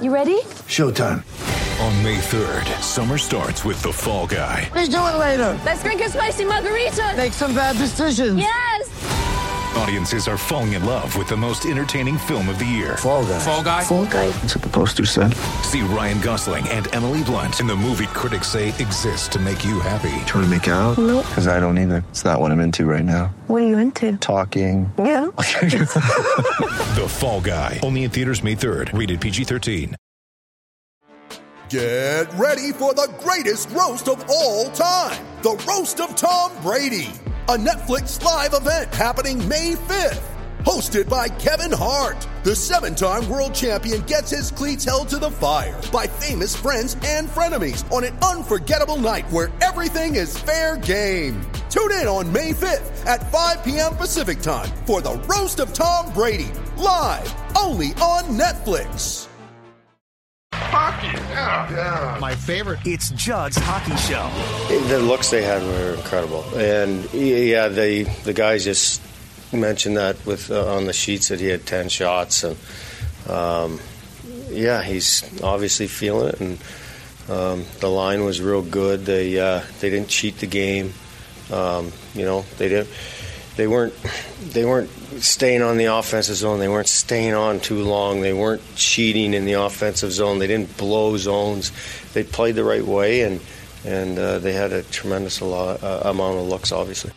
You ready? Showtime. On May 3rd, summer starts with The Fall Guy. Let's do it later. Let's drink a spicy margarita. Make some bad decisions. Yes! Audiences are falling in love with the most entertaining film of the year. Fall Guy. Fall Guy? Fall Guy. That's what the poster said. See Ryan Gosling and Emily Blunt in the movie critics say exists to make you happy. Trying to make it out? Nope. Because I don't either. It's not what I'm into right now. What are you into? Talking. Yeah. The Fall Guy. Only in theaters May 3rd. Rated PG-13. Get ready for the greatest roast of all time. The Roast of Tom Brady. A Netflix live event happening May 5th. Hosted by Kevin Hart. The 7-time world champion gets his cleats held to the fire by famous friends and frenemies on an unforgettable night where everything is fair game. Tune in on May 5th at 5 p.m. Pacific time for the Roast of Tom Brady. Live only on Netflix. Hockey, yeah. My favorite. It's Judd's Hockey Show. The looks they had were incredible. And, yeah, the guys just mentioned that with on the sheets that he had 10 shots. And, yeah, he's obviously feeling it. And the line was real good. They didn't cheat the game. You know, they weren't staying on the offensive zone. They weren't staying on too long. They weren't cheating in the offensive zone. They didn't blow zones. They played the right way, and they had a tremendous amount of looks, obviously.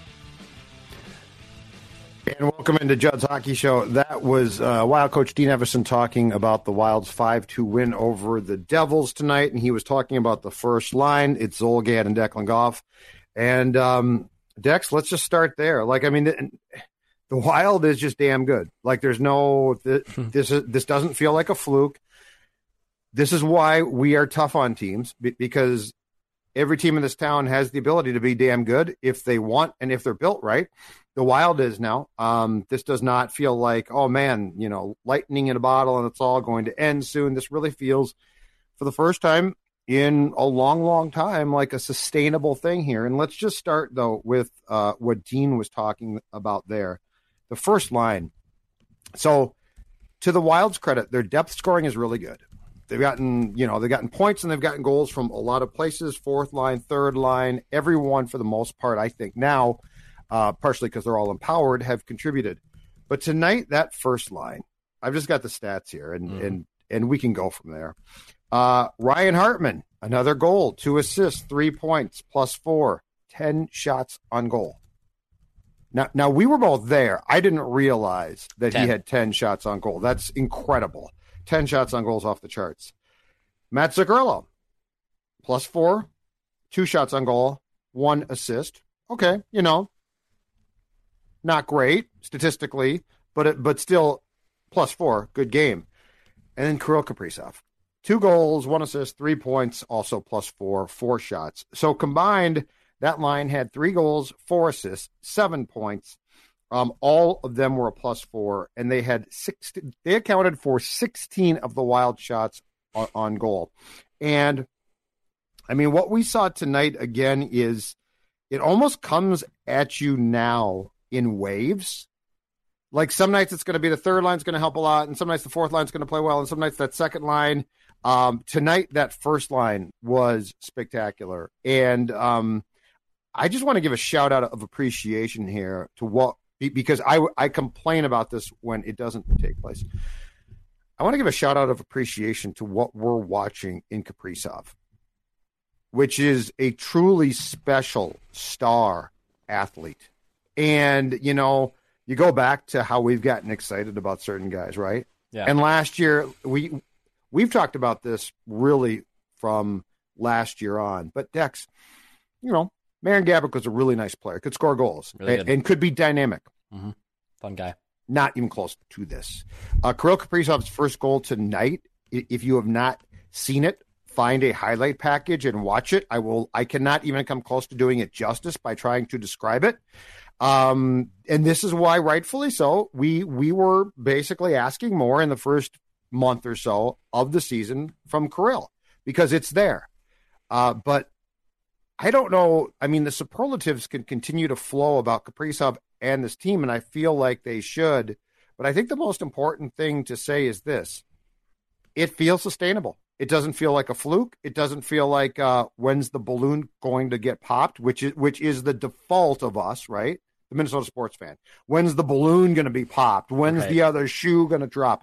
And welcome into Judd's Hockey Show. That was Wild coach Dean Evason talking about the Wild's 5-2 win over the Devils tonight, and he was talking about the first line. It's Zulgad and Declan Goff. And Dex, let's just start there. Like, I mean, the Wild is just damn good. Like, there's no this doesn't feel like a fluke. This is why we are tough on teams, because every team in this town has the ability to be damn good if they want and if they're built right. The Wild is now. This does not feel like, oh man, you know, lightning in a bottle and it's all going to end soon. This really feels, for the first time in a long, long time, like a sustainable thing here. And let's just start, though, with what Dean was talking about there. The first line. So, to the Wild's credit, their depth scoring is really good. They've gotten points and they've gotten goals from a lot of places, fourth line, third line, everyone for the most part, I think now, partially because they're all empowered, have contributed. But tonight, that first line, I've just got the stats here, and we can go from there. Ryan Hartman, another goal, 2 assists, 3 points, +4, 10 shots on goal. Now we were both there. I didn't realize that 10. He had 10 shots on goal. That's incredible. 10 shots on goals off the charts. Matt Zuccarello, +4, 2 shots on goal, 1 assist. Okay, you know, not great statistically, but still +4, good game. And then Kirill Kaprizov. 2 goals, 1 assist, 3 points, also +4, 4 shots. So combined, that line had 3 goals, 4 assists, 7 points. All of them were a +4, and they had 16. They accounted for 16 of the Wild shots on goal. And I mean, what we saw tonight again is it almost comes at you now in waves. Like some nights it's going to be the third line's going to help a lot, and some nights the fourth line's going to play well, and some nights that second line. Tonight, that first line was spectacular. And I just want to give a shout out of appreciation here to what, because I complain about this when it doesn't take place. I want to give a shout out of appreciation to what we're watching in Kaprizov, which is a truly special star athlete. And, you know, you go back to how we've gotten excited about certain guys, right? Yeah. And last year, we've talked about this really from last year on. But Dex, you know, Marin Gaborik was a really nice player, could score goals, really and could be dynamic. Mm-hmm. Fun guy. Not even close to this. Kirill Kaprizov's first goal tonight, if you have not seen it, find a highlight package and watch it. I cannot even come close to doing it justice by trying to describe it. And this is why, rightfully so, we were basically asking more in the first month or so of the season from Kirill, because it's there. But I don't know. I mean, the superlatives can continue to flow about Kaprizov and this team, and I feel like they should. But I think the most important thing to say is this. it feels sustainable. It doesn't feel like a fluke. It doesn't feel like when's the balloon going to get popped, which is the default of us, right? The Minnesota sports fan. When's the balloon going to be popped? When's the other shoe going to drop?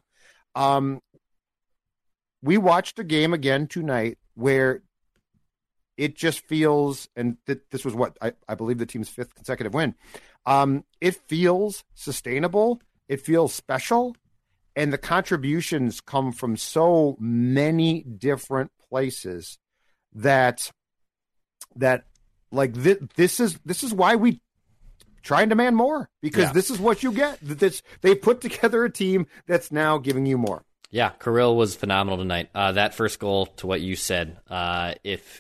We watched a game again tonight where it just feels, and this was what I believe the team's 5th consecutive win. It feels sustainable. It feels special. And the contributions come from so many different places that like this is why we try and demand more, because this is what you get. They put together a team that's now giving you more. Yeah, Kirill was phenomenal tonight. That first goal, to what you said, if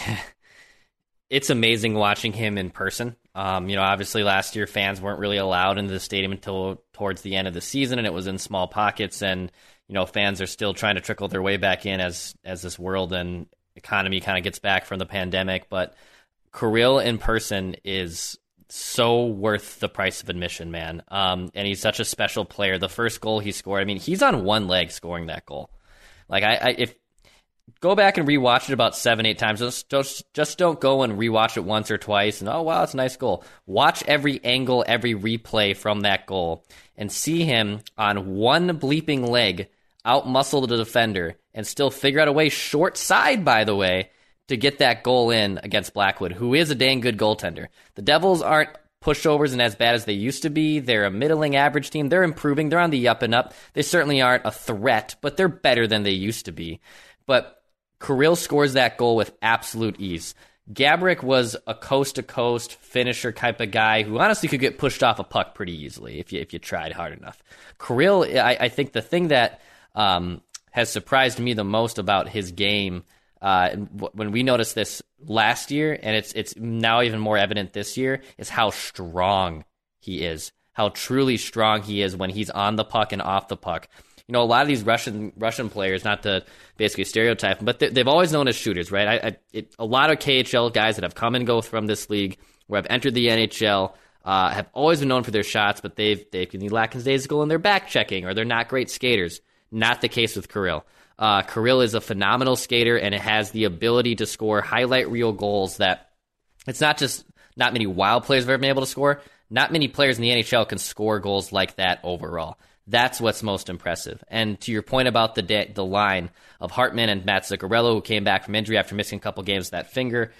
it's amazing watching him in person. Obviously last year fans weren't really allowed into the stadium until towards the end of the season, and it was in small pockets, and fans are still trying to trickle their way back in as this world and economy kind of gets back from the pandemic. But Kirill in person is so worth the price of admission, man. And he's such a special player. The first goal he scored, I mean, he's on one leg scoring that goal. Like if go back and rewatch it about 7-8 times. Just don't go and rewatch it once or twice and, oh, wow, it's a nice goal. Watch every angle, every replay from that goal and see him on one bleeping leg outmuscle the defender and still figure out a way, short side, by the way, to get that goal in against Blackwood, who is a dang good goaltender. The Devils aren't pushovers and as bad as they used to be. They're a middling average team. They're improving. They're on the up and up. They certainly aren't a threat, but they're better than they used to be. But Kirill scores that goal with absolute ease. Gaborik was a coast-to-coast finisher type of guy who honestly could get pushed off a puck pretty easily if you tried hard enough. Kirill, I think the thing that has surprised me the most about his game, when we noticed this last year, and it's now even more evident this year, is how strong he is, how truly strong he is when he's on the puck and off the puck. A lot of these Russian players, not to basically stereotype them, but they've always known as shooters, right? A lot of KHL guys that have come and go from this league or have entered the NHL have always been known for their shots, but they can be lackadaisical in their back checking or they're not great skaters. Not the case with Kirill. Kirill is a phenomenal skater and it has the ability to score highlight reel goals that it's not just not many wild players have ever been able to score. Not many players in the NHL can score goals like that overall. That's what's most impressive. And to your point about the line of Hartman and Matt Zuccarello, who came back from injury after missing a couple games with that finger,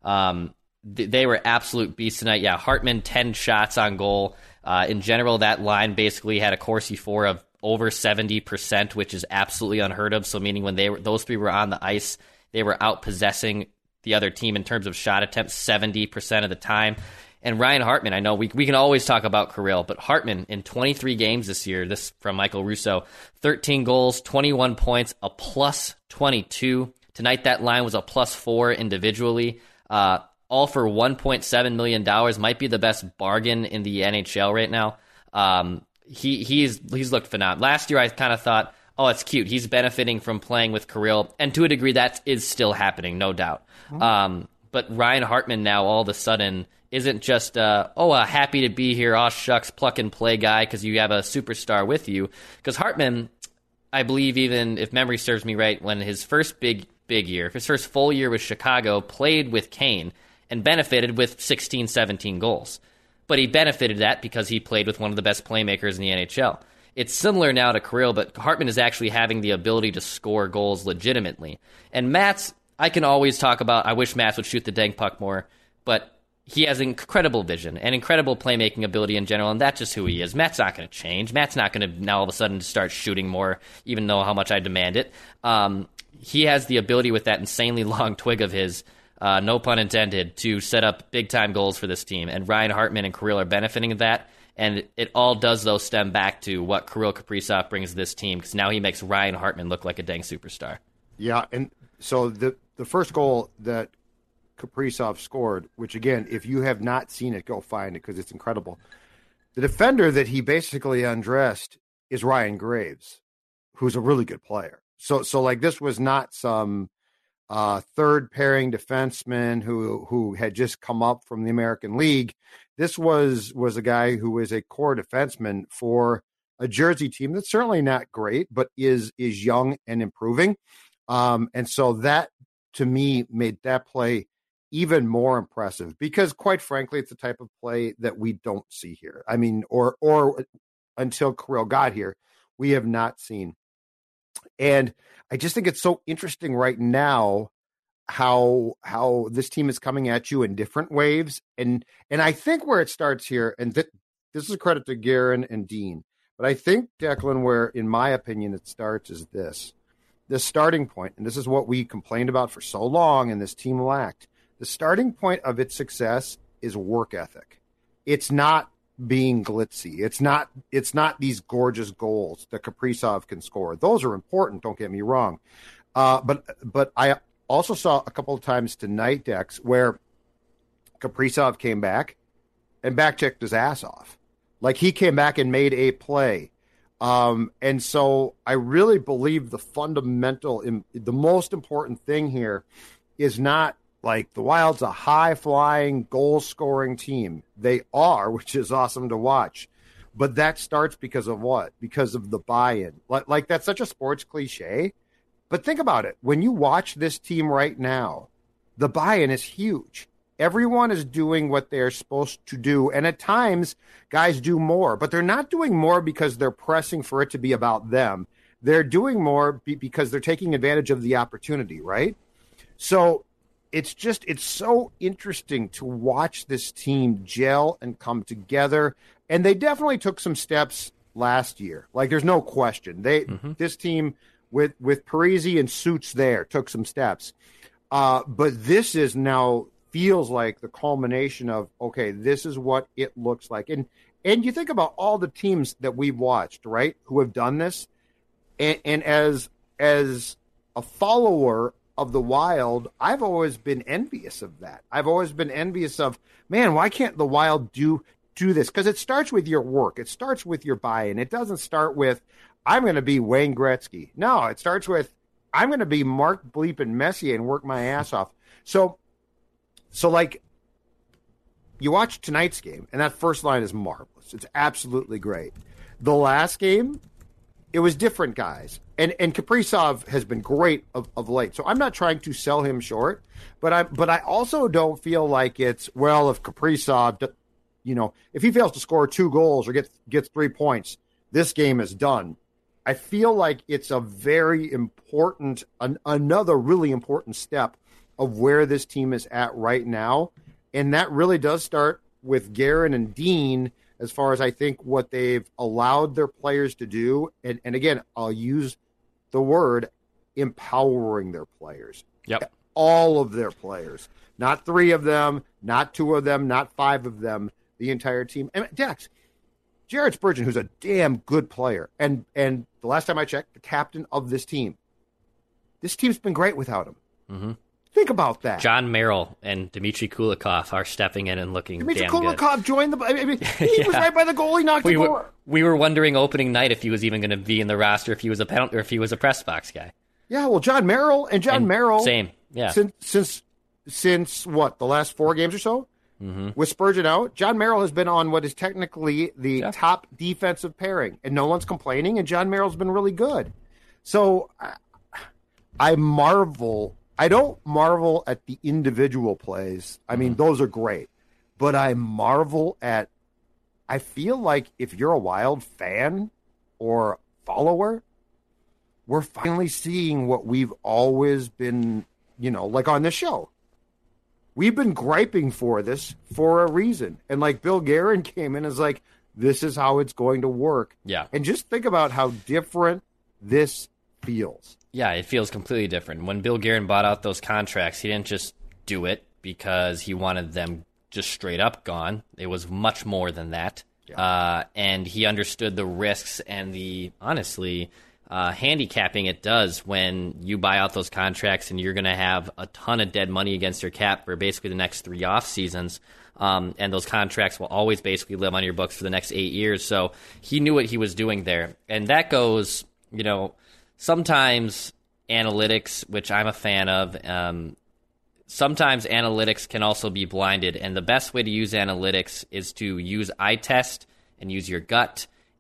they were absolute beasts tonight. Yeah, Hartman, 10 shots on goal. In general, that line basically had a Corsi for of over 70%, which is absolutely unheard of. So meaning when those three were on the ice, they were out-possessing the other team in terms of shot attempts 70% of the time. And Ryan Hartman, I know we can always talk about Kirill, but Hartman in 23 games this year, this from Michael Russo, 13 goals, 21 points, a plus 22. Tonight that line was a plus 4 individually, all for $1.7 million. Might be the best bargain in the NHL right now. He's looked phenomenal. Last year I kind of thought, oh, it's cute. He's benefiting from playing with Kirill, and to a degree that is still happening, no doubt. But Ryan Hartman now all of a sudden isn't just, happy to be here, oh, shucks, pluck and play guy because you have a superstar with you. Because Hartman, I believe, even if memory serves me right, when his first big year, his first full year with Chicago, played with Kane and benefited with 16, 17 goals. But he benefited that because he played with one of the best playmakers in the NHL. It's similar now to Kirill, but Hartman is actually having the ability to score goals legitimately. And Matt's, I can always talk about, I wish Matt would shoot the dang puck more, but he has incredible vision and incredible playmaking ability in general, and that's just who he is. Matt's not going to change. Matt's not going to now all of a sudden start shooting more, even though how much I demand it. He has the ability with that insanely long twig of his, no pun intended, to set up big-time goals for this team. And Ryan Hartman and Kirill are benefiting of that. And it all does, though, stem back to what Kirill Kaprizov brings to this team, because now he makes Ryan Hartman look like a dang superstar. Yeah, and so the first goal that Kaprizov scored, which, again, if you have not seen it, go find it because it's incredible. The defender that he basically undressed is Ryan Graves, who's a really good player. So like, this was not some third pairing defenseman who had just come up from the American League. This was a guy who was a core defenseman for a Jersey team that's certainly not great, but is young and improving. And so that, to me, made that play even more impressive because, quite frankly, it's the type of play that we don't see here. I mean, or until Kirill got here, we have not seen. And I just think it's so interesting right now how this team is coming at you in different waves. And I think where it starts here, and this is a credit to Guerin and Dean, but I think, Declan, where, in my opinion, it starts is this. The starting point, and this is what we complained about for so long and this team lacked, the starting point of its success is work ethic. It's not being glitzy. It's not these gorgeous goals that Kaprizov can score. Those are important, don't get me wrong. But I also saw a couple of times tonight, Dex, where Kaprizov came back and back-checked his ass off. Like, he came back and made a play. And so I really believe the most important thing here is not like the Wild's a high-flying, goal-scoring team. They are, which is awesome to watch. But that starts because of what? Because of the buy-in. Like that's such a sports cliche. But think about it. When you watch this team right now, the buy-in is huge. Everyone is doing what they're supposed to do. And at times, guys do more. But they're not doing more because they're pressing for it to be about them. They're doing more because they're taking advantage of the opportunity, right? So it's so interesting to watch this team gel and come together. And they definitely took some steps last year. Like, there's no question. This team with Parise and Suits there took some steps. But this is now feels like the culmination of, okay, this is what it looks like. And you think about all the teams that we've watched, right, who have done this. And as a follower of the Wild, I've always been envious of that. I've always been envious of, man, why can't the Wild do this? Because it starts with your work. It starts with your buy-in. It doesn't start with, I'm going to be Wayne Gretzky. No, it starts with, I'm going to be Mark Bleepin Messier and work my ass off. So like, you watch tonight's game, and that first line is marvelous. It's absolutely great. The last game, it was different guys. And Kaprizov has been great of late. So I'm not trying to sell him short, but I also don't feel like it's, well, if Kaprizov, if he fails to score 2 goals or gets 3 points, this game is done. I feel like it's a very important, another really important step of where this team is at right now. And that really does start with Guerin and Dean as far as I think what they've allowed their players to do. And again, I'll use the word empowering their players. Yep. All of their players. Not 3 of them, not 2 of them, not 5 of them, the entire team. And Dex, Jared Spurgeon, who's a damn good player, and the last time I checked, the captain of this team. This team's been great without him. Mm-hmm. Think about that. John Merrill and Dmitry Kulikov are stepping in and looking damn good. Dmitry Kulikov joined he was right by the goal. He knocked the goal. We were wondering opening night if he was even going to be in the roster, if he was a penalty, or if he was a press box guy. Yeah, well, John Merrill, same. Yeah. Since what, the last 4 games or so? Mm-hmm. With Spurgeon out, John Merrill has been on what is technically the top defensive pairing, and no one's complaining, and John Merrill's been really good. So I marvel. I don't marvel at the individual plays. I mean, those are great. But I marvel at, I feel like if you're a Wild fan or follower, we're finally seeing what we've always been, like on this show. We've been griping for this for a reason. And like Bill Guerin came in and is like, this is how it's going to work. Yeah. And just think about how different this feels. Yeah, it feels completely different. When Bill Guerin bought out those contracts, he didn't just do it because he wanted them just straight up gone. It was much more than that. Yeah. And he understood the risks and the, honestly, handicapping it does when you buy out those contracts and you're going to have a ton of dead money against your cap for basically the next 3 off seasons. And those contracts will always basically live on your books for the next 8 years. So he knew what he was doing there. And that goes, sometimes analytics, which I'm a fan of, sometimes analytics can also be blinded. And the best way to use analytics is to use eye test and use your gut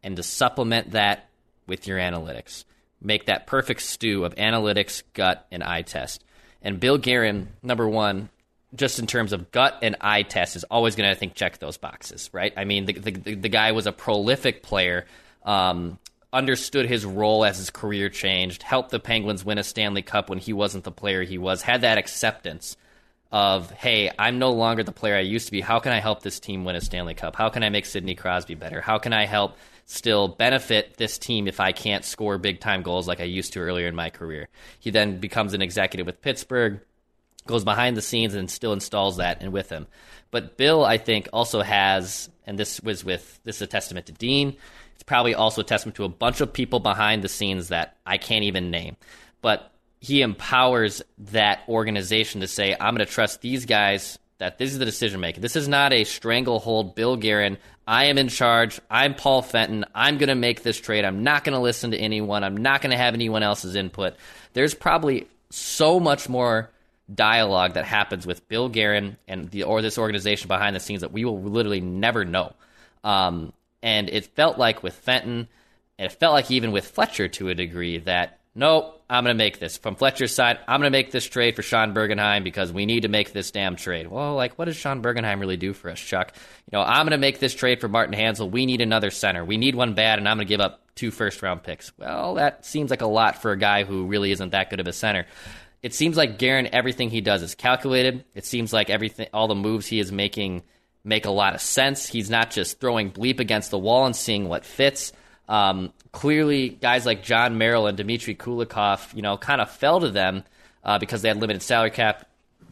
and to supplement that with your analytics. Make that perfect stew of analytics, gut, and eye test. And Bill Guerin, number one, just in terms of gut and eye test, is always going to, I think, check those boxes, right? I mean, the guy was a prolific player, understood his role as his career changed, helped the Penguins win a Stanley Cup when he wasn't the player he was, had that acceptance of, hey, I'm no longer the player I used to be. How can I help this team win a Stanley Cup? How can I make Sidney Crosby better? How can I help still benefit this team if I can't score big-time goals like I used to earlier in my career? He then becomes an executive with Pittsburgh, goes behind the scenes and still installs that and with him. But Bill, I think, also has, and this is a testament to Dean, it's probably also a testament to a bunch of people behind the scenes that I can't even name. But he empowers that organization to say, I'm going to trust these guys, that this is the decision maker. This is not a stranglehold Bill Guerin. I am in charge. I'm Paul Fenton. I'm going to make this trade. I'm not going to listen to anyone. I'm not going to have anyone else's input. There's probably so much more dialogue that happens with Bill Guerin and this organization behind the scenes that we will literally never know. And it felt like with Fenton, and it felt like even with Fletcher to a degree, that nope, I'm going to make this. From Fletcher's side, I'm going to make this trade for Sean Bergenheim because we need to make this damn trade. Well, like, what does Sean Bergenheim really do for us, Chuck? I'm going to make this trade for Martin Hansel. We need another center. We need one bad, and I'm going to give up 2 first-round picks. Well, that seems like a lot for a guy who really isn't that good of a center. It seems like Guerin, everything he does is calculated. It seems like all the moves he is making make a lot of sense. He's not just throwing bleep against the wall and seeing what fits. Clearly, guys like John Merrill and Dmitry Kulikov, kind of fell to them because they had limited salary cap,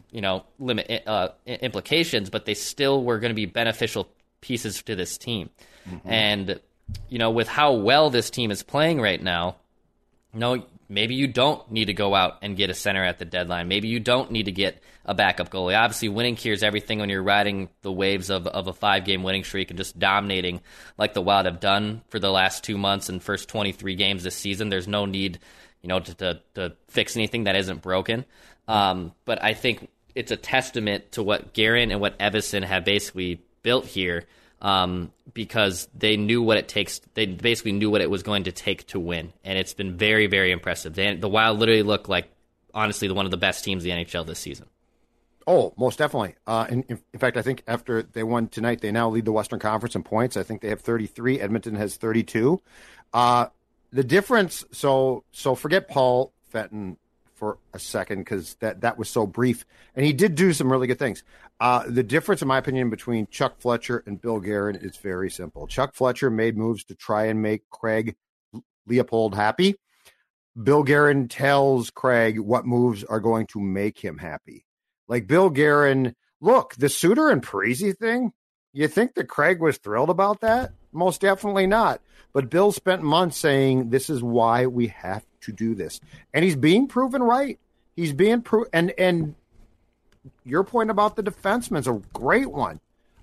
implications, but they still were going to be beneficial pieces to this team. Mm-hmm. And, with how well this team is playing right now, maybe you don't need to go out and get a center at the deadline. Maybe you don't need to get a backup goalie. Obviously, winning cures everything when you're riding the waves of a 5-game winning streak and just dominating like the Wild have done for the last 2 months and first 23 games this season. There's no need, to fix anything that isn't broken. But I think it's a testament to what Guerin and what Evason have basically built here, because they knew what it takes. They basically knew what it was going to take to win, and it's been very, very impressive. The Wild literally look like, honestly, one of the best teams in the NHL this season. Oh, most definitely. In fact, I think after they won tonight, they now lead the Western Conference in points. I think they have 33. Edmonton has 32. The difference, so forget Paul Fenton for a second, because that was so brief, and he did do some really good things. The difference, in my opinion, between Chuck Fletcher and Bill Guerin is very simple. Chuck Fletcher made moves to try and make Craig Leopold happy. Bill Guerin tells Craig what moves are going to make him happy. Like Bill Guerin, look, the Suter and Parise thing, you think that Craig was thrilled about that? Most definitely not. But Bill spent months saying, this is why we have to do this. And he's being proven right. He's being proven. And your point about the defenseman is a great one.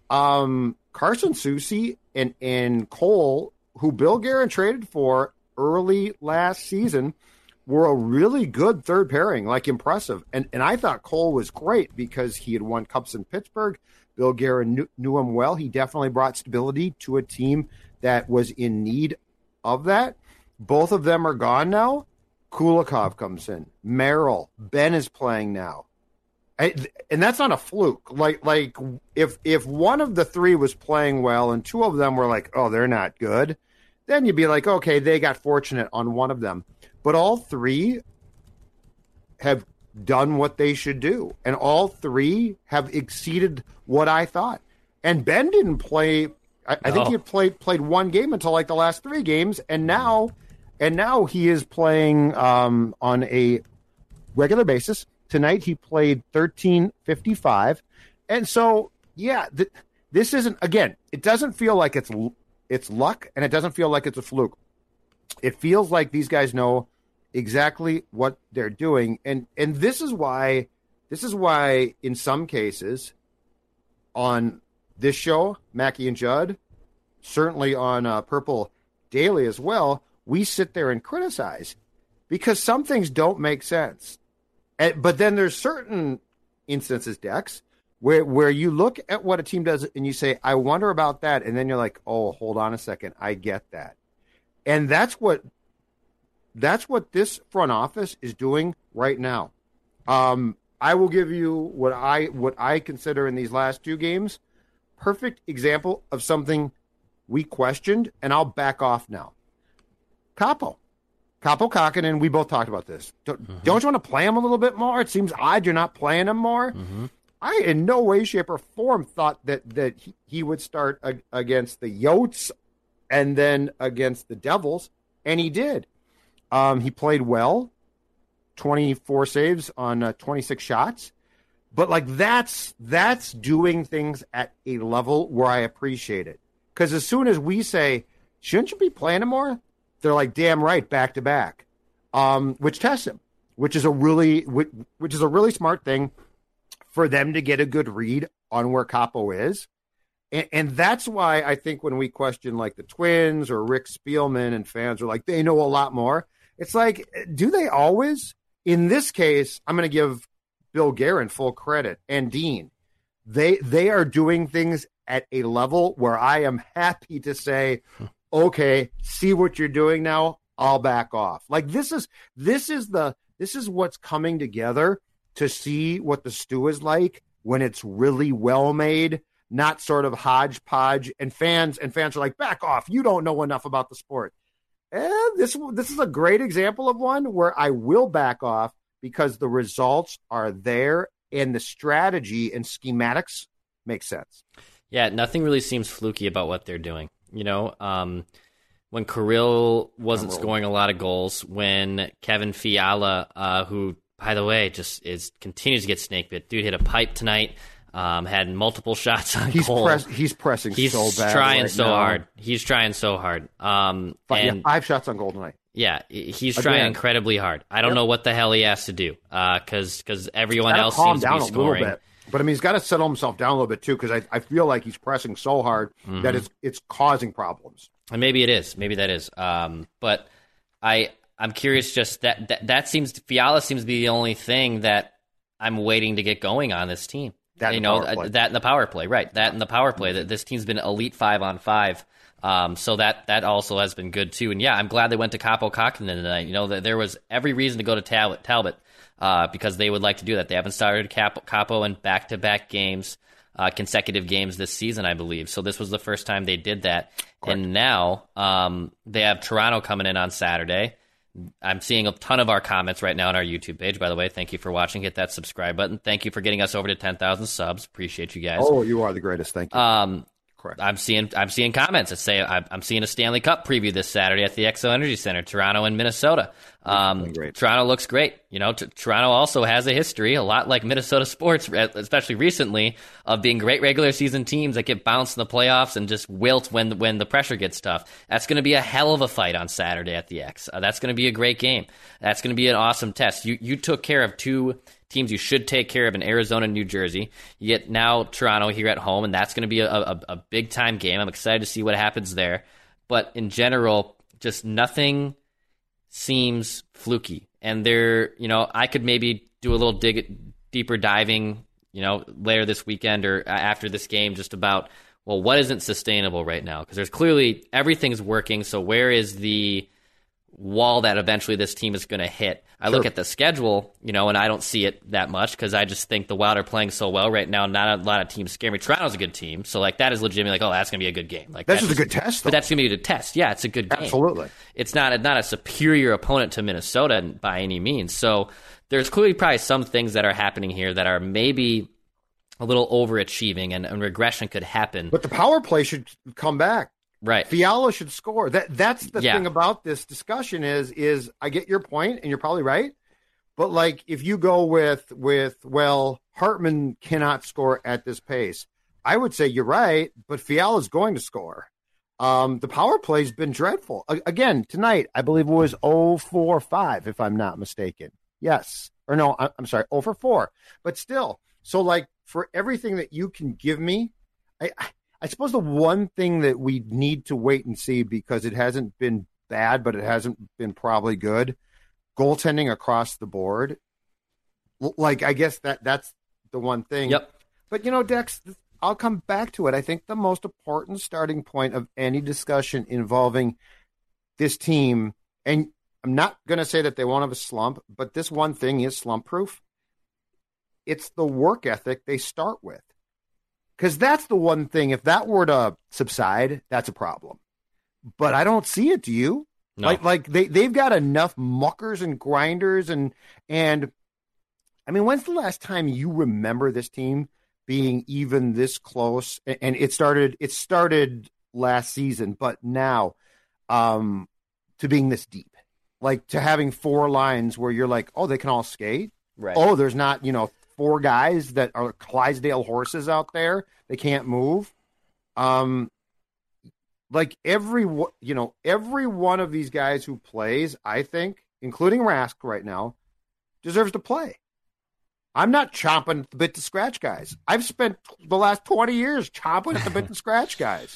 Carson Soucy and Cole, who Bill Guerin traded for early last season, were a really good third pairing, like impressive. And I thought Cole was great because he had won cups in Pittsburgh. Bill Guerin knew him well. He definitely brought stability to a team that was in need of that. Both of them are gone now. Kulikov comes in. Merrill. Ben is playing now. And that's not a fluke. Like if one of the three was playing well and two of them were like, oh, they're not good, then you'd be like, okay, they got fortunate on one of them. But all three have done what they should do. And all three have exceeded what I thought. And Ben didn't play. I think he had played one game until like the last 3 games. And now he is playing on a regular basis. Tonight he played 13:55. And so, yeah, this isn't, again, it doesn't feel like it's luck, and it doesn't feel like it's a fluke. It feels like these guys know exactly what they're doing. And this is why in some cases on this show, Mackie and Judd, certainly on Purple Daily as well, we sit there and criticize because some things don't make sense. But then there's certain instances, Dex, where you look at what a team does and you say, I wonder about that. And then you're like, oh, hold on a second. I get that. And that's what this front office is doing right now. I will give you what I consider in these last two games, perfect example of something we questioned, and I'll back off now. Kaapo Kähkönen, we both talked about this. Don't you want to play him a little bit more? It seems odd you're not playing him more. I, in no way, shape, or form, thought that he would start against the Yotes and then against the Devils, and he did. He played well, 24 saves on 26 shots. But, like, that's doing things at a level where I appreciate it. Because as soon as we say, shouldn't you be playing him more? They're like, damn right, back to back, which tests him, which is a really smart thing for them to get a good read on where Kaapo is. And that's why I think when we question like the Twins or Rick Spielman and fans are like, they know a lot more. It's like, do they always? In this case, I'm going to give Bill Guerin full credit and Dean. They are doing things at a level where I am happy to say, okay, see what you're doing now, I'll back off. Like this is what's coming together to see what the stew is like when it's really well made, not sort of hodgepodge, and fans are like, back off, you don't know enough about the sport. And this is a great example of one where I will back off because the results are there and the strategy and schematics make sense. Yeah, nothing really seems fluky about what they're doing. You know, when Kirill wasn't scoring a lot of goals, when Kevin Fiala, who, by the way, just continues to get snake bit. Dude hit a pipe tonight, had multiple shots on goal. He's pressing so bad. He's trying right so now. hard. He's trying so hard. And 5 shots on goal tonight. Yeah, he's trying incredibly hard. I don't know what the hell he has to do because everyone else seems to be scoring. A little bit. But, I mean, he's got to settle himself down a little bit, too, because I feel like he's pressing so hard that it's causing problems. And maybe it is. Maybe that is. But I'm curious just that seems – Fiala seems to be the only thing that I'm waiting to get going on this team. That and the power play. Right, that and the power play. That this team's been elite 5-on-5. So that also has been good, too. And, yeah, I'm glad they went to Kaapo Kähkönen tonight. You know, there was every reason to go to Talbot. Because they would like to do that. They haven't started Kaapo in back-to-back games, consecutive games this season, I believe. So this was the first time they did that. Correct. And now they have Toronto coming in on Saturday. I'm seeing a ton of our comments right now on our YouTube page, by the way. Thank you for watching. Hit that subscribe button. Thank you for getting us over to 10,000 subs. Appreciate you guys. Oh, you are the greatest. Thank you. Correct. I'm seeing comments that say I'm seeing a Stanley Cup preview this Saturday at the Xcel Energy Center, Toronto and Minnesota. Toronto looks great. You know, Toronto also has a history, a lot like Minnesota sports, especially recently, of being great regular season teams that get bounced in the playoffs and just wilt when the pressure gets tough. That's going to be a hell of a fight on Saturday at the X. That's going to be a great game. That's going to be an awesome test. You took care of two teams you should take care of in Arizona and New Jersey. You get now Toronto here at home, and that's going to be a big-time game. I'm excited to see what happens there. But in general, just nothing seems fluky. And I could maybe do a little deeper diving, later this weekend or after this game just about, well, what isn't sustainable right now? Because there's clearly everything's working, so where is the wall that eventually this team is going to hit? I look at the schedule, and I don't see it that much because I just think the Wild are playing so well right now. Not a lot of teams scare me. Toronto's a good team, so that is legitimately that's going to be a good game. That's just a good test, though. But that's going to be a test. Yeah, it's a good game. Absolutely. It's not a superior opponent to Minnesota by any means. So there's clearly probably some things that are happening here that are maybe a little overachieving, and regression could happen. But the power play should come back. Right. Fiala should score. That's the thing about this discussion is I get your point, and you're probably right. But if you go with Hartman cannot score at this pace, I would say you're right, but Fiala's going to score. The power play's been dreadful. Again, tonight, I believe it was 0-4-5, if I'm not mistaken. Yes. Or no, I'm sorry, 0-4. But still, so for everything that you can give me, I suppose the one thing that we need to wait and see, because it hasn't been bad, but it hasn't been probably good, goaltending across the board. I guess that's the one thing. Yep. But, Dex, I'll come back to it. I think the most important starting point of any discussion involving this team, and I'm not going to say that they won't have a slump, but this one thing is slump proof. It's the work ethic they start with. Because that's the one thing, if that were to subside, that's a problem. But I don't see it, do you? No. Like they've got enough muckers and grinders and I mean, when's the last time you remember this team being even this close? And it started last season, but now to being this deep. Like to having 4 lines where you're like, oh, they can all skate. Right. Oh, there's not, 4 guys that are Clydesdale horses out there. They can't move. Like every one of these guys who plays, I think, including Rask right now, deserves to play. I'm not chomping at the bit to scratch guys. I've spent the last 20 years chomping at the bit to scratch guys.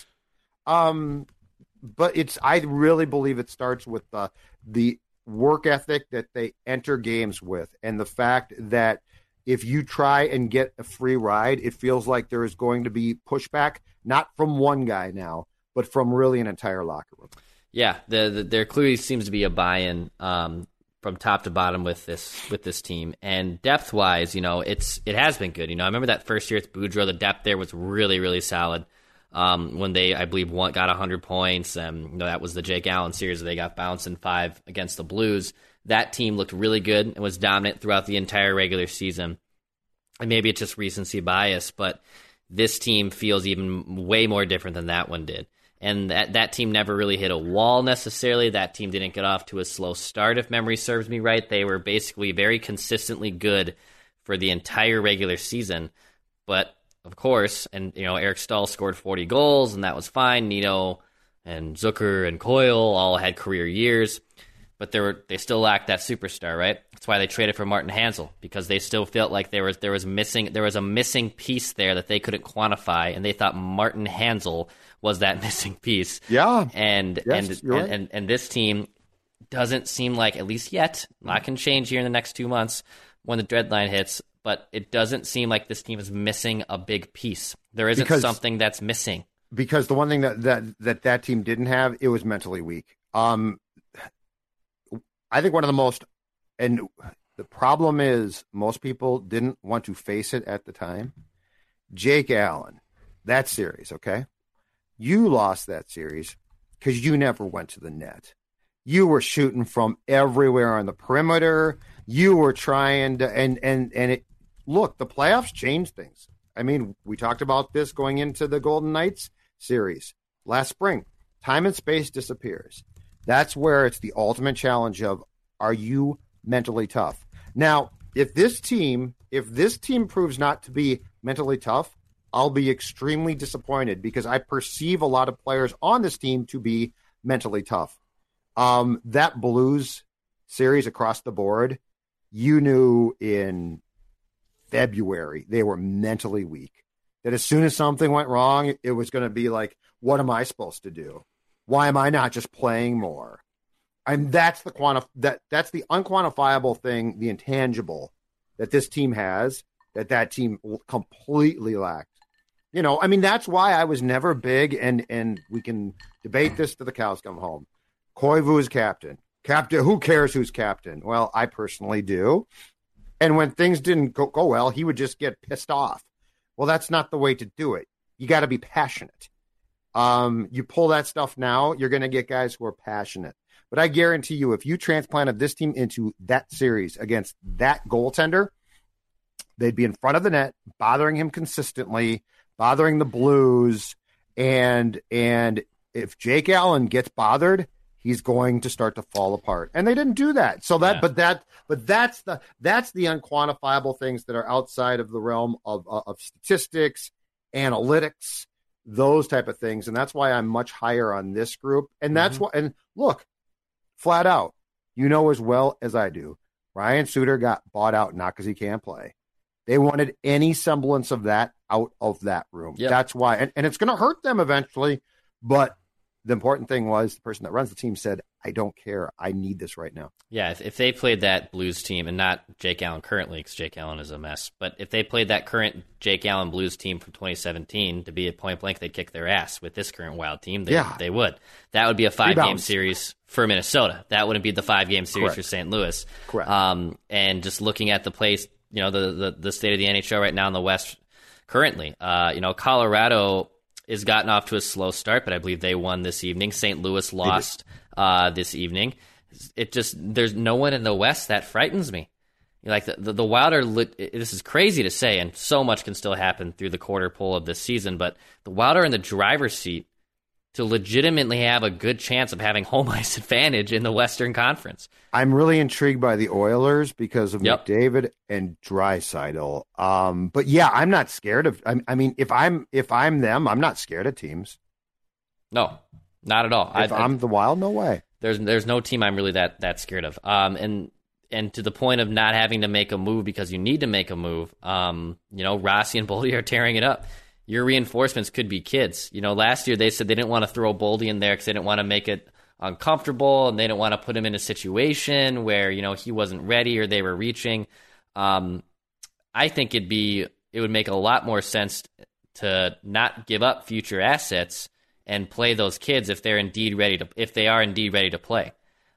But I really believe it starts with the work ethic that they enter games with, and the fact that if you try and get a free ride, it feels like there is going to be pushback, not from one guy now, but from really an entire locker room. Yeah, there clearly seems to be a buy-in from top to bottom with this team, and depth wise, it has been good. I remember that first year with Boudreaux, the depth there was really, really solid. When they, I believe, got 100 points, and that was the Jake Allen series where they got bounced in 5 against the Blues. That team looked really good and was dominant throughout the entire regular season. And maybe it's just recency bias, but this team feels even way more different than that one did. And that team never really hit a wall necessarily. That team didn't get off to a slow start, if memory serves me right. They were basically very consistently good for the entire regular season. But, of course, and Eric Staal scored 40 goals, and that was fine. Nino and Zucker and Coyle all had career years. But they still lacked that superstar, right? That's why they traded for Martin Hanzal, because they still felt like there was a missing piece there that they couldn't quantify, and they thought Martin Hanzal was that missing piece. Yeah. And this team doesn't seem like, at least yet, a lot can change here in the next 2 months when the deadline hits, but it doesn't seem like this team is missing a big piece. There isn't something that's missing. Because the one thing that team didn't have, it was mentally weak. I think one of the most, and the problem is most people didn't want to face it at the time. Jake Allen, that series, okay? You lost that series because you never went to the net. You were shooting from everywhere on the perimeter. You were trying to, and look, the playoffs changed things. I mean, we talked about this going into the Golden Knights series last spring. Time and space disappears. That's where it's the ultimate challenge of, are you mentally tough? Now, if this team proves not to be mentally tough, I'll be extremely disappointed because I perceive a lot of players on this team to be mentally tough. That Blues series across the board, you knew in February they were mentally weak. That as soon as something went wrong, it was going to be like, what am I supposed to do? Why am I not just playing more? And that's that's the unquantifiable thing, the intangible that this team has, that team completely lacked. That's why I was never big, and we can debate this till the cows come home. Koivu is captain. Captain, who cares who's captain? Well, I personally do. And when things didn't go well, he would just get pissed off. Well, that's not the way to do it. You got to be passionate. You pull that stuff now, you're going to get guys who are passionate. But I guarantee you, if you transplanted this team into that series against that goaltender, they'd be in front of the net, bothering him consistently, bothering the Blues. And if Jake Allen gets bothered, he's going to start to fall apart. And they didn't do that. So that's the unquantifiable things that are outside of the realm of statistics, analytics, those type of things. And that's why I'm much higher on this group. And that's why, and look, flat out, as well as I do, Ryan Suter got bought out not because he can't play. They wanted any semblance of that out of that room. Yep. That's why. And it's going to hurt them eventually, but the important thing was the person that runs the team said, I don't care. I need this right now. Yeah, if they played that Blues team, and not Jake Allen currently, because Jake Allen is a mess, but if they played that current Jake Allen Blues team from 2017 to be at point blank, they'd kick their ass. With this current Wild team, they would. That would be a 5-game series for Minnesota. That wouldn't be the 5-game series for St. Louis. Correct. And just looking at the place, the state of the NHL right now in the West currently, Colorado has gotten off to a slow start, but I believe they won this evening. St. Louis lost this evening. There's no one in the West that frightens me. Like the Wild are this is crazy to say, and so much can still happen through the quarter pole of this season, but the Wild are in the driver's seat to legitimately have a good chance of having home ice advantage in the Western Conference. I'm really intrigued by the Oilers because of McDavid and Draisaitl. But yeah, I'm not scared of. I mean, if I'm them, I'm not scared of teams. No, not at all. If I'm the Wild, no way. There's no team I'm really that scared of. And to the point of not having to make a move because you need to make a move. Rossi and Boldy are tearing it up. Your reinforcements could be kids. Last year they said they didn't want to throw Boldy in there because they didn't want to make it uncomfortable and they didn't want to put him in a situation where, he wasn't ready or they were reaching. I think it would make a lot more sense to not give up future assets and play those kids if they are indeed ready to play.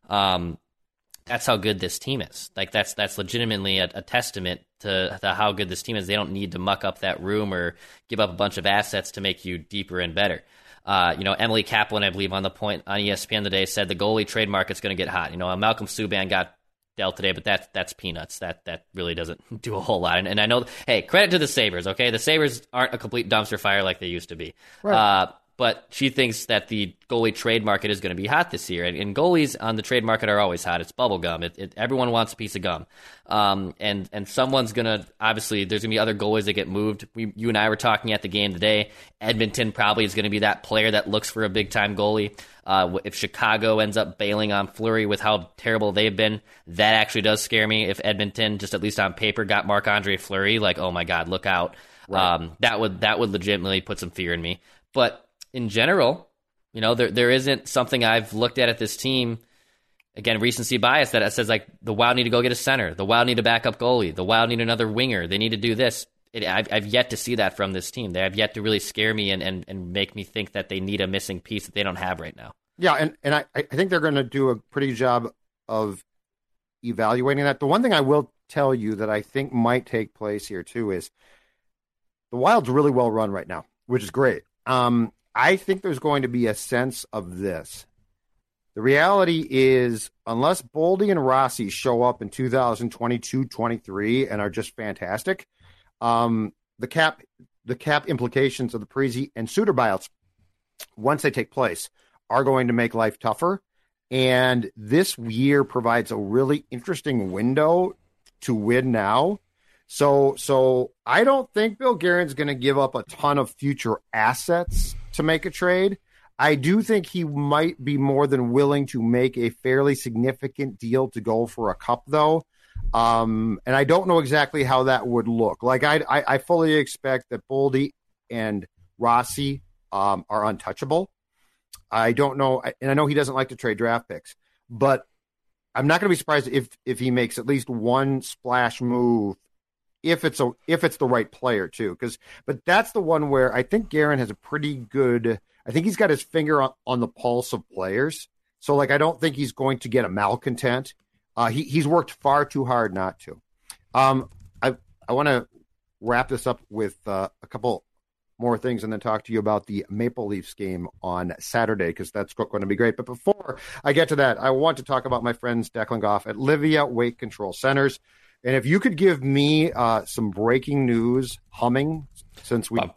That's how good this team is. Like that's legitimately a testament to how good this team is. They don't need to muck up that room or give up a bunch of assets to make you deeper and better. Emily Kaplan, I believe, on the point on ESPN today said the goalie trade market's going to get hot. Malcolm Subban got dealt today, but that's peanuts. That really doesn't do a whole lot. And I know, hey, credit to the Sabres. Okay, the Sabres aren't a complete dumpster fire like they used to be. Right. But she thinks that the goalie trade market is going to be hot this year. And goalies on the trade market are always hot. It's bubble gum. Everyone wants a piece of gum. And someone's going to, obviously, there's going to be other goalies that get moved. You and I were talking at the game today. Edmonton probably is going to be that player that looks for a big-time goalie. If Chicago ends up bailing on Fleury with how terrible they've been, that actually does scare me. If Edmonton, just at least on paper, got Marc-Andre Fleury, like, oh my God, look out. Right. That would legitimately put some fear in me. But in general, there isn't something I've looked at this team, again, recency bias, that says like the Wild need to go get a center, the Wild need a backup goalie, the Wild need another winger, they need to do this. I've yet to see that from this team. They have yet to really scare me and make me think that they need a missing piece that they don't have right now. Yeah, and I think they're going to do a pretty job of evaluating that. The one thing I will tell you that I think might take place here too is the Wild's really well run right now, which is great. I think there's going to be a sense of this. The reality is, unless Boldy and Rossi show up in 2022-23 and are just fantastic, the cap implications of the Parise and Suter buyouts, once they take place, are going to make life tougher. And this year provides a really interesting window to win now. So I don't think Bill Guerin's going to give up a ton of future assets to make a trade. I do think he might be more than willing to make a fairly significant deal to go for a cup, though. And I don't know exactly how that would look. Like I fully expect that Boldy and Rossi are untouchable. I don't know, and I know he doesn't like to trade draft picks, but I'm not going to be surprised if he makes at least one splash move. If it's the right player too, but that's the one where I think Guerin has a pretty good. I think he's got his finger on the pulse of players. So like I don't think he's going to get a malcontent. He's worked far too hard not to. I want to wrap this up with a couple more things and then talk to you about the Maple Leafs game on Saturday because that's going to be great. But before I get to that, I want to talk about my friends Declan Goff at Livia Weight Control Centers. And if you could give me some breaking news humming since we... All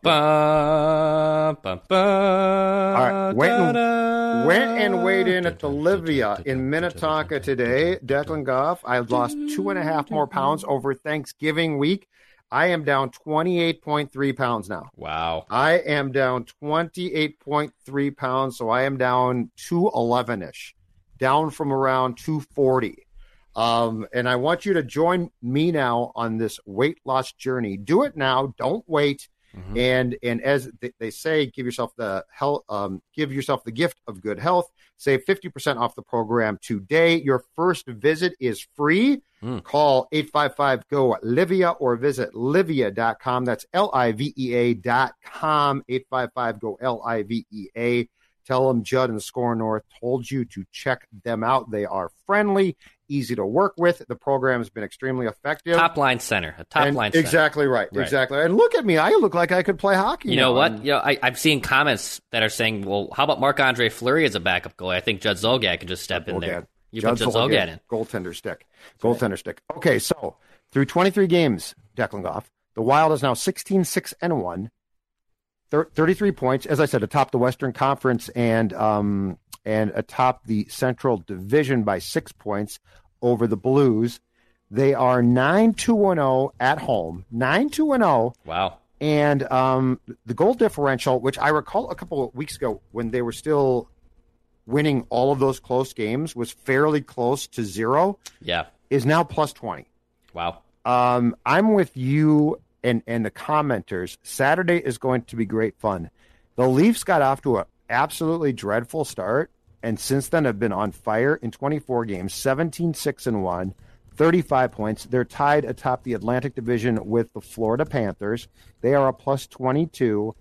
right, went and weighed in at the Livia in Minnetonka today. Declan Goff, I lost 2.5 more pounds over Thanksgiving week. I am down 28.3 pounds now. Wow. I am down 28.3 pounds, so I am down 211-ish, down from around 240. And I want you to join me now on this weight loss journey. Do it now. Don't wait. And as they say, give yourself the gift of good health. Save 50% off the program today. Your first visit is free. Call 855-GO-LIVIA or visit livia.com. That's LIVEA.com. 855-GO-LIVEA. Tell them Judd and Score North told you to check them out. They are friendly, easy to work with. The program has been extremely effective. Top line center. Exactly right. Exactly. And look at me. I look like I could play hockey. You know what? I've seen comments that are saying, well, how about Marc-Andre Fleury as a backup goalie? I think Judd Zulgad could just step in there. You put Judd Zulgad in. Goaltender stick. Okay, so through 23 games, Declan Goff, the Wild is now 16-6-1. 33 points, as I said, atop the Western Conference and atop the Central Division by 6 points over the Blues. They are 9-2-0 at home. 9-2-0. Wow. And the goal differential, which I recall a couple of weeks ago when they were still winning all of those close games, was fairly close to 0. Yeah. Is now plus 20. Wow. I'm with you and the commenters. Saturday is going to be great fun. The Leafs got off to an absolutely dreadful start, and since then have been on fire in 24 games, 17-6-1, 35 points. They're tied atop the Atlantic Division with the Florida Panthers. They are a plus 22,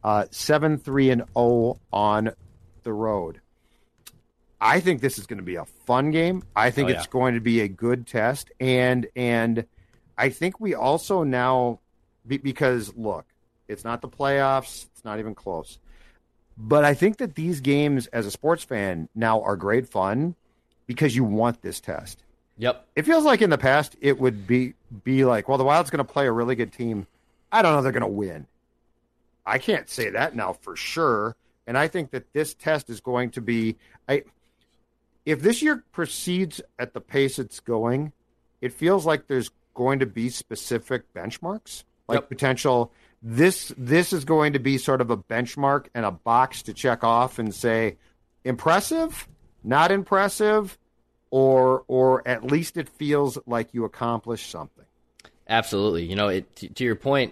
7-3-0 on the road. I think this is going to be a fun game. I think it's going to be a good test, and I think we also now, because look, it's not the playoffs, it's not even close, but I think that these games as a sports fan now are great fun because you want this test. Yep. It feels like in the past it would be like, well, the Wild's going to play a really good team. I don't know they're going to win. I can't say that now for sure, and I think that this test is going to be if this year proceeds at the pace it's going, it feels like there's going to be specific benchmarks, like potential. This is going to be sort of a benchmark and a box to check off and say, impressive, not impressive, or at least it feels like you accomplished something. Absolutely. To your point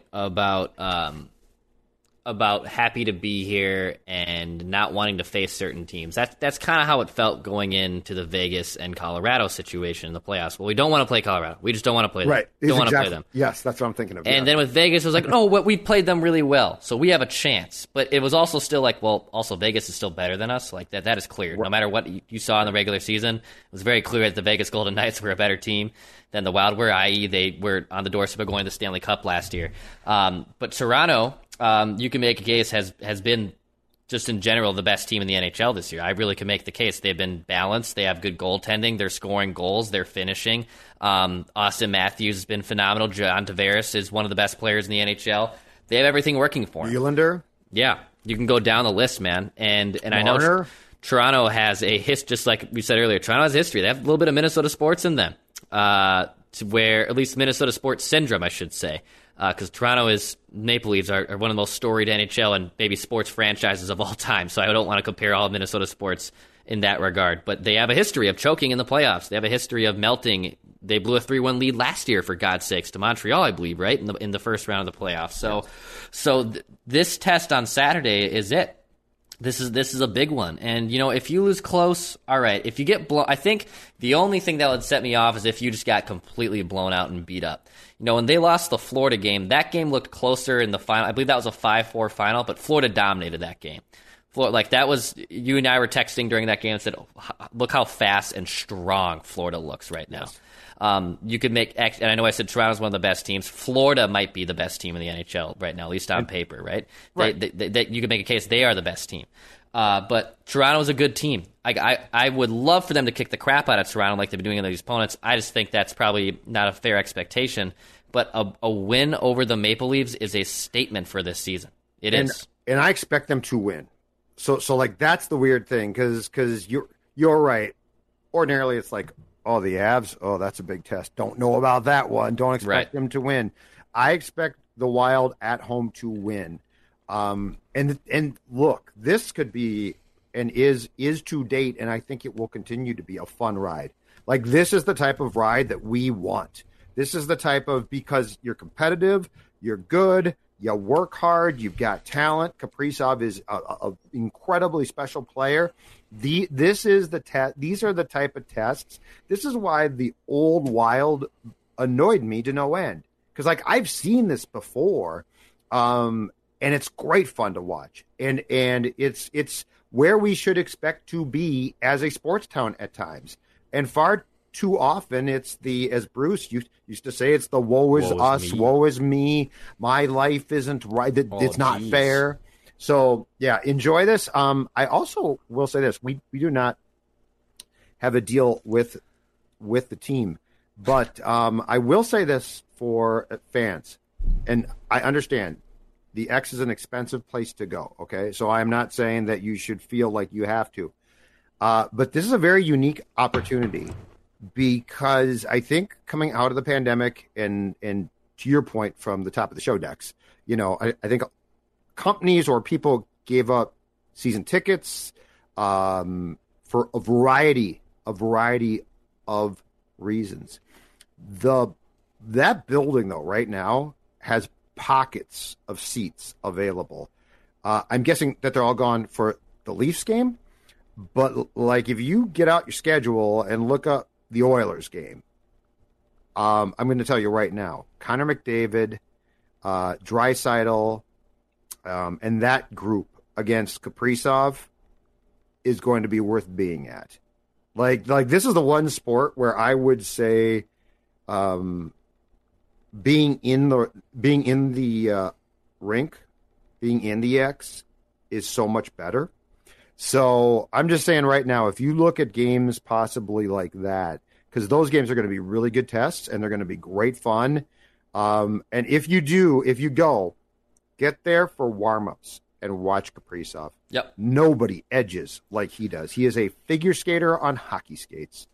about happy to be here and not wanting to face certain teams. That's kind of how it felt going into the Vegas and Colorado situation in the playoffs. Well, we don't want to play Colorado. We just don't want to play them. Right. Don't want to play them. Yes, that's what I'm thinking of. And then with Vegas, it was like, no, we played them really well, so we have a chance. But it was also still like, well, also Vegas is still better than us. Like that is clear. Right. No matter what you saw in the regular season, it was very clear that the Vegas Golden Knights were a better team than the Wild were, i.e. they were on the doorstep of going to the Stanley Cup last year. But Toronto, you can make a case, has been just in general the best team in the NHL this year. I really can make the case. They've been balanced. They have good goaltending. They're scoring goals. They're finishing. Austin Matthews has been phenomenal. John Tavares is one of the best players in the NHL. They have everything working for them. Nylander? Yeah. You can go down the list, man. And I know Toronto has a history, just like we said earlier, Toronto has a history. They have a little bit of Minnesota sports in them, to where at least Minnesota sports syndrome, I should say. Because Toronto Maple Leafs are one of the most storied NHL and maybe sports franchises of all time. So I don't want to compare all of Minnesota sports in that regard. But they have a history of choking in the playoffs. They have a history of melting. They blew a 3-1 lead last year, for God's sakes, to Montreal, I believe, right, in the first round of the playoffs. So this test on Saturday is it. This is a big one. And, if you lose close, all right. If you get blown, I think the only thing that would set me off is if you just got completely blown out and beat up. When they lost the Florida game, that game looked closer in the final. I believe that was a 5-4 final, but Florida dominated that game. That was, you and I were texting during that game and said, look how fast and strong Florida looks right now. Yes. You could make, and I know I said Toronto's one of the best teams. Florida might be the best team in the NHL right now, at least on paper, right? Right. You could make a case they are the best team. But Toronto's a good team. I would love for them to kick the crap out of Toronto like they've been doing in these opponents. I just think that's probably not a fair expectation. But a win over the Maple Leafs is a statement for this season. It is. And I expect them to win. So that's the weird thing, because you're right. Ordinarily, it's like, oh, the Avs, oh, that's a big test. Don't know about that one. Don't expect them to win. I expect the Wild at home to win. And look, this could be and is to date, and I think it will continue to be a fun ride. Like, this is the type of ride that we want. This is the type of, because you're competitive, you're good, You work hard. You've got talent. Kaprizov is a incredibly special player. These are the type of tests. This is why the old Wild annoyed me to no end. Because, like, I've seen this before, and it's great fun to watch. And it's where we should expect to be as a sports town at times. And far too often, it's as Bruce used to say, it's the woe is us, woe is me, my life isn't right, it's not fair. So, yeah, enjoy this. I also will say this. We do not have a deal with the team. But I will say this for fans, and I understand the X is an expensive place to go, okay? So I'm not saying that you should feel like you have to. But this is a very unique opportunity because I think coming out of the pandemic and to your point from the top of the show, Dex, I think companies or people gave up season tickets for a variety of reasons. That building, though, right now has pockets of seats available. I'm guessing that they're all gone for the Leafs game, but like if you get out your schedule and look up the Oilers game, I'm going to tell you right now, Connor McDavid, Draisaitl, and that group against Kaprizov is going to be worth being at. Like this is the one sport where I would say, being in the rink, being in the X is so much better. So I'm just saying right now, if you look at games possibly like that, because those games are going to be really good tests and they're going to be great fun. And if you go, get there for warm-ups and watch Kaprizov. Yep. Nobody edges like he does. He is a figure skater on hockey skates.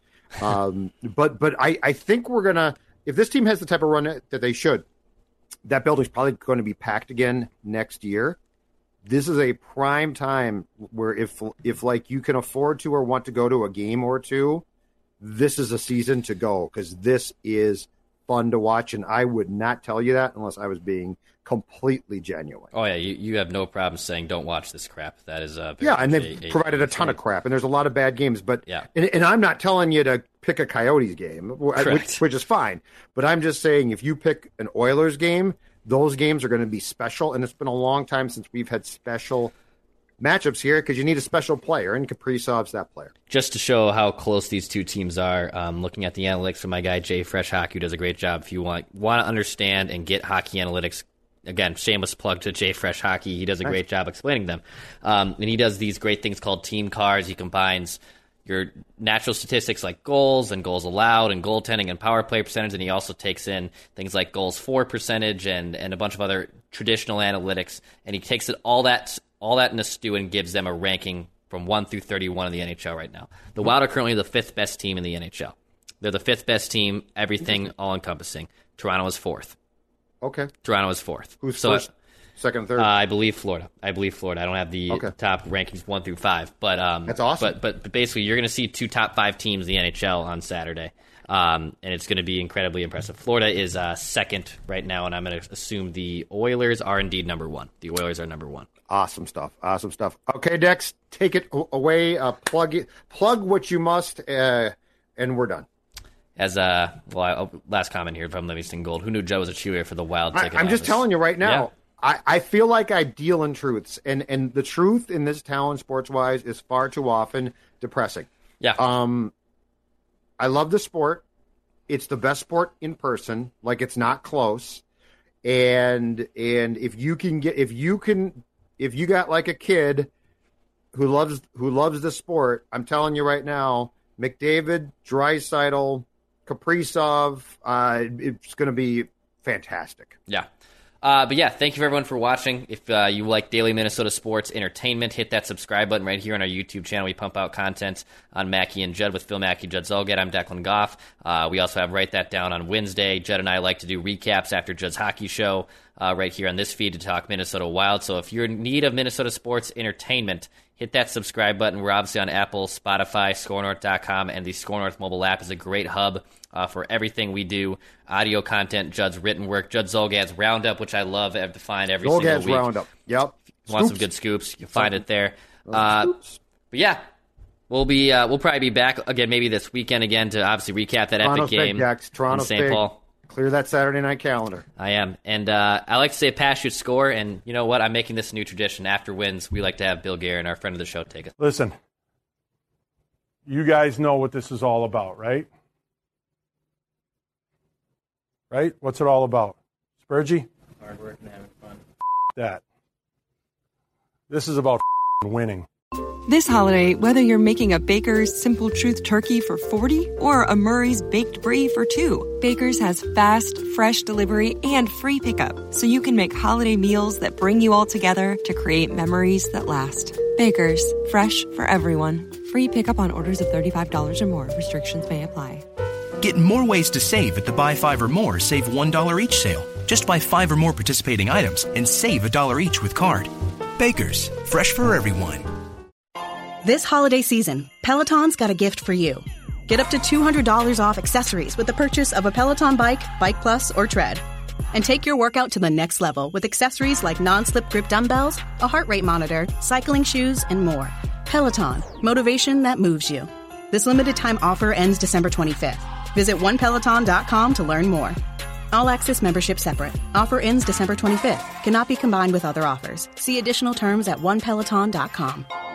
But I think we're going to, if this team has the type of run that they should, that building's probably going to be packed again next year. This is a prime time where if like you can afford to or want to go to a game or two, this is a season to go because this is fun to watch. And I would not tell you that unless I was being completely genuine. Oh, yeah, you have no problem saying don't watch this crap. That is and they've provided a ton of crap, and there's a lot of bad games. But yeah. And I'm not telling you to pick a Coyotes game, which is fine. But I'm just saying if you pick an Oilers game, those games are going to be special, and it's been a long time since we've had special matchups here because you need a special player, and Kaprizov's that player. Just to show how close these two teams are, looking at the analytics from my guy Jay Fresh Hockey, who does a great job. If you want to understand and get hockey analytics, again, shameless plug to Jay Fresh Hockey. He does a great job explaining them. And he does these great things called team cards. He combines your natural statistics like goals and goals allowed and goaltending and power play percentage, and he also takes in things like goals for percentage and a bunch of other traditional analytics, and he takes all that in a stew and gives them a ranking from 1 through 31 in the NHL right now. The Wild are currently the 5th best team in the NHL. They're the 5th best team, everything all-encompassing. Toronto is 4th. Okay. Toronto is 4th. Who's first, second, third? I believe Florida. I don't have the top rankings 1 through 5, but that's awesome. But basically, you're going to see 2 top 5 teams in the NHL on Saturday, and it's going to be incredibly impressive. Florida is 2nd right now, and I'm going to assume the Oilers are indeed number 1. The Oilers are number 1. Awesome stuff. Okay, Dex, take it away. Plug what you must, and we're done. As last comment here from Livingston Gold. Who knew Joe was a cheerleader for the Wild? I'm just telling you right now. Yeah. I feel like I deal in truths, and the truth in this town, sports-wise, is far too often depressing. Yeah. I love the sport. It's the best sport in person. Like, it's not close. And if you got like a kid who loves the sport, I'm telling you right now, McDavid, Draisaitl, Kaprizov, it's going to be fantastic. Yeah. But yeah, thank you everyone for watching. If you like daily Minnesota sports entertainment, hit that subscribe button right here on our YouTube channel. We pump out content on Mackey and Judd with Phil Mackey, Judd Zolgad. I'm Declan Goff. We also have Write That Down on Wednesday. Judd and I like to do recaps after Judd's hockey show right here on this feed to talk Minnesota Wild. So if you're in need of Minnesota sports entertainment, hit that subscribe button. We're obviously on Apple, Spotify, ScoreNorth.com, and the Score North mobile app is a great hub for everything we do. Audio content, Judd's written work, Judd Zolgad's Roundup, which I love. I have to find every single week. Roundup, yep. If you want some good scoops, you'll find it there. But yeah, we'll probably be back again maybe this weekend again to obviously recap that Toronto's epic game in St. Paul. Clear that Saturday night calendar. I am. And I like to say pass, shoot, score. And you know what? I'm making this a new tradition. After wins, we like to have Bill Guerin, our friend of the show, take us. Listen, you guys know what this is all about, right? Right? What's it all about? Spurgey? Hard work and having fun. That. This is about winning. This holiday, whether you're making a Baker's Simple Truth turkey for 40 or a Murray's Baked Brie for 2, Baker's has fast, fresh delivery and free pickup, so you can make holiday meals that bring you all together to create memories that last. Baker's, fresh for everyone. Free pickup on orders of $35 or more. Restrictions may apply. Get more ways to save at the Buy 5 or More Save $1 each sale. Just buy 5 or more participating items and save $1 each with card. Baker's, fresh for everyone. This holiday season, Peloton's got a gift for you. Get up to $200 off accessories with the purchase of a Peloton bike, Bike Plus, or Tread. And take your workout to the next level with accessories like non-slip grip dumbbells, a heart rate monitor, cycling shoes, and more. Peloton, motivation that moves you. This limited time offer ends December 25th. Visit onepeloton.com to learn more. All access membership separate. Offer ends December 25th. Cannot be combined with other offers. See additional terms at onepeloton.com.